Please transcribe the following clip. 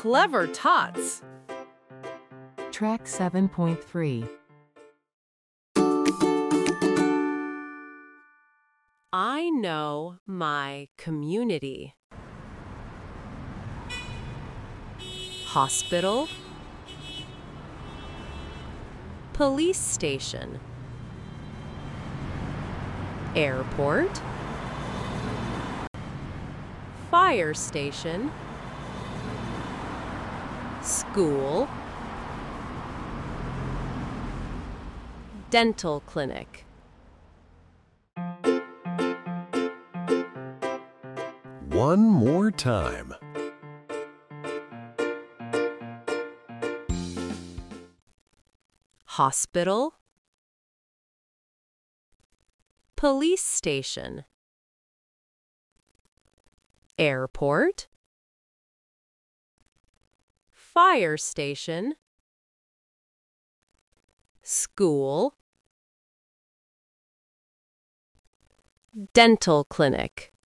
clever tots. Track 7.3. I know my community. Hospital. Police station. Airport. Fire station. School. Dental clinic. One more time. Hospital. Police station. Airport. Fire station. School. Dental clinic.